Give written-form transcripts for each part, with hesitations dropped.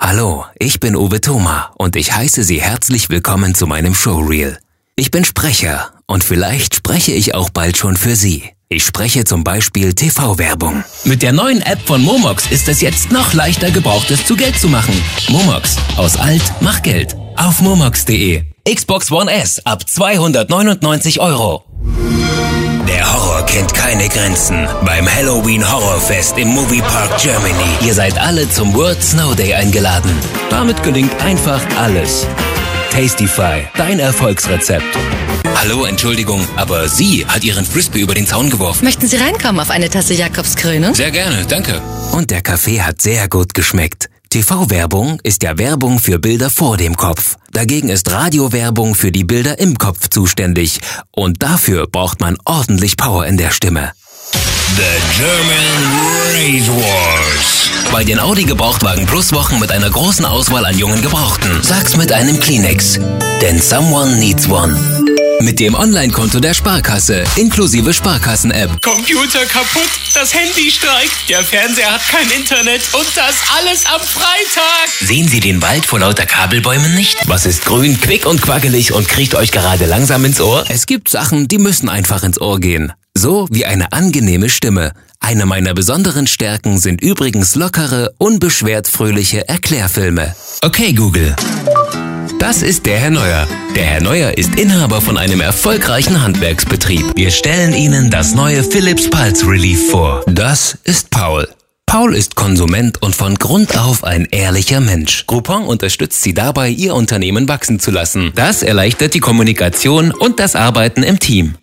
Hallo, ich bin Uwe Thoma und ich heiße Sie herzlich willkommen zu meinem Showreel. Ich bin Sprecher und vielleicht spreche ich auch bald schon für Sie. Ich spreche zum Beispiel TV-Werbung. Mit der neuen App von Momox ist es jetzt noch leichter, Gebrauchtes zu Geld zu machen. Momox. Aus alt, mach Geld. Auf momox.de. Xbox One S ab 299 €. Der Horror kennt keine Grenzen. Beim Halloween Horrorfest im Moviepark Germany. Ihr seid alle zum World Snow Day eingeladen. Damit gelingt einfach alles. Tastify, dein Erfolgsrezept. Hallo, Entschuldigung, aber sie hat ihren Frisbee über den Zaun geworfen. Möchten Sie reinkommen auf eine Tasse Jakobskrönung? Sehr gerne, danke. Und der Kaffee hat sehr gut geschmeckt. TV-Werbung ist ja Werbung für Bilder vor dem Kopf. Dagegen ist Radiowerbung für die Bilder im Kopf zuständig. Und dafür braucht man ordentlich Power in der Stimme. The German Race Wars. Bei den Audi Gebrauchtwagen Plus Wochen mit einer großen Auswahl an jungen Gebrauchten. Sag's mit einem Kleenex. Denn someone needs one. Mit dem Online-Konto der Sparkasse, inklusive Sparkassen-App. Computer kaputt, das Handy streikt, der Fernseher hat kein Internet und das alles am Freitag. Sehen Sie den Wald vor lauter Kabelbäumen nicht? Was ist grün, quick und quackelig und kriecht euch gerade langsam ins Ohr? Es gibt Sachen, die müssen einfach ins Ohr gehen. So wie eine angenehme Stimme. Eine meiner besonderen Stärken sind übrigens lockere, unbeschwert fröhliche Erklärfilme. Okay, Google. Das ist der Herr Neuer. Der Herr Neuer ist Inhaber von einem erfolgreichen Handwerksbetrieb. Wir stellen Ihnen das neue Philips Pulse Relief vor. Das ist Paul. Paul ist Konsument und von Grund auf ein ehrlicher Mensch. Groupon unterstützt Sie dabei, Ihr Unternehmen wachsen zu lassen. Das erleichtert die Kommunikation und das Arbeiten im Team.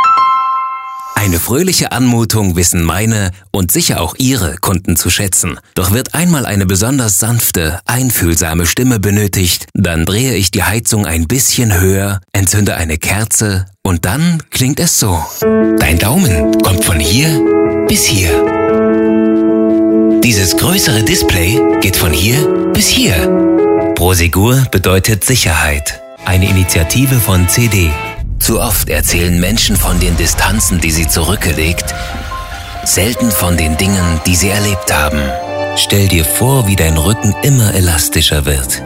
Eine fröhliche Anmutung wissen meine und sicher auch Ihre Kunden zu schätzen. Doch wird einmal eine besonders sanfte, einfühlsame Stimme benötigt, dann drehe ich die Heizung ein bisschen höher, entzünde eine Kerze und dann klingt es so. Dein Daumen kommt von hier bis hier. Dieses größere Display geht von hier bis hier. Prosegur bedeutet Sicherheit. Eine Initiative von CD. Zu oft erzählen Menschen von den Distanzen, die sie zurückgelegt, selten von den Dingen, die sie erlebt haben. Stell dir vor, wie dein Rücken immer elastischer wird.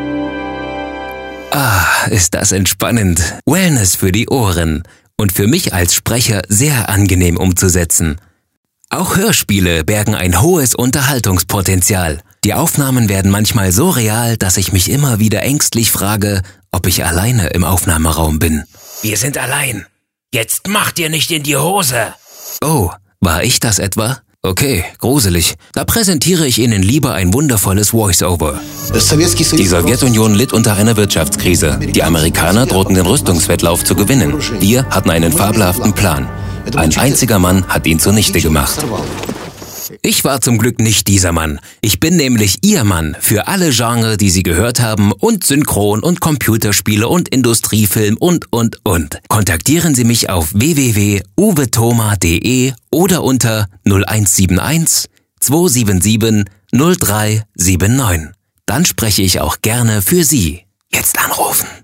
Ah, ist das entspannend. Wellness für die Ohren und für mich als Sprecher sehr angenehm umzusetzen. Auch Hörspiele bergen ein hohes Unterhaltungspotenzial. Die Aufnahmen werden manchmal so real, dass ich mich immer wieder ängstlich frage, ob ich alleine im Aufnahmeraum bin. Wir sind allein. Jetzt macht ihr nicht in die Hose. Oh, war ich das etwa? Okay, gruselig. Da präsentiere ich Ihnen lieber ein wundervolles Voice-Over. Die Sowjetunion litt unter einer Wirtschaftskrise. Die Amerikaner drohten den Rüstungswettlauf zu gewinnen. Wir hatten einen fabelhaften Plan. Ein einziger Mann hat ihn zunichte gemacht. Ich war zum Glück nicht dieser Mann. Ich bin nämlich Ihr Mann für alle Genres, die Sie gehört haben und Synchron und Computerspiele und Industriefilm und. Kontaktieren Sie mich auf www.uwethoma.de oder unter 0171 277 0379. Dann spreche ich auch gerne für Sie. Jetzt anrufen.